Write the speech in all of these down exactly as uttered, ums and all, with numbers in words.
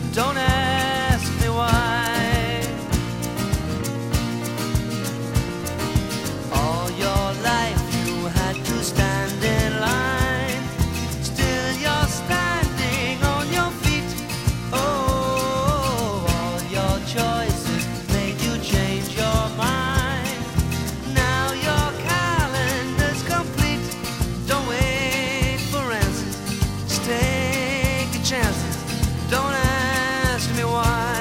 Don't ask me why. All your life you had to stand in line. Still you're standing on your feet. Oh, all your choices made you change your mind. Now your calendar's complete. Don't wait for answers, just take a chance. Don't ask me why.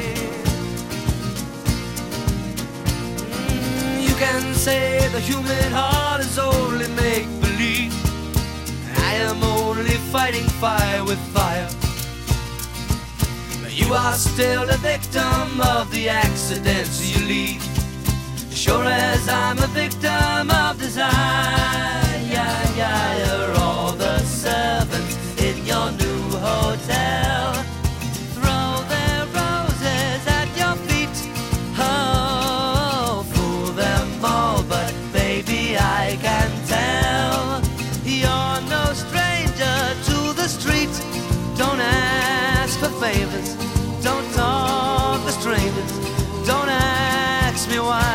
Mm, you can say the human heart is only make-believe. I am only fighting fire with fire. But you are still the victim of the accidents you leave. Sure as I'm a victim of desire. Yeah, yeah, you're all the servants in your new hotel. Throw their roses at your feet. Oh, fool them all, but baby, I can tell you're no stranger to the street. Don't ask for favors, don't talk to strangers. Don't ask me why.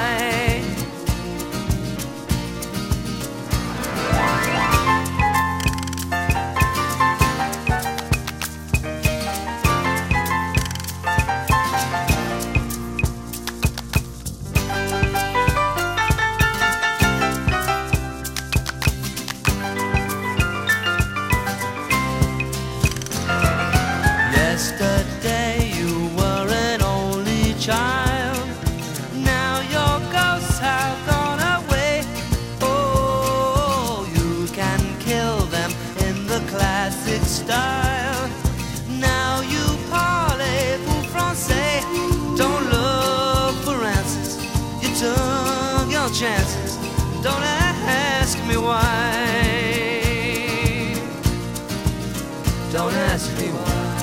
Yesterday you were an only child. Now your ghosts have gone away. Oh, you can kill them in the classic style. Now you parlez-vous français. Don't look for answers, you took your chances. Don't ask me why. Don't ask me why.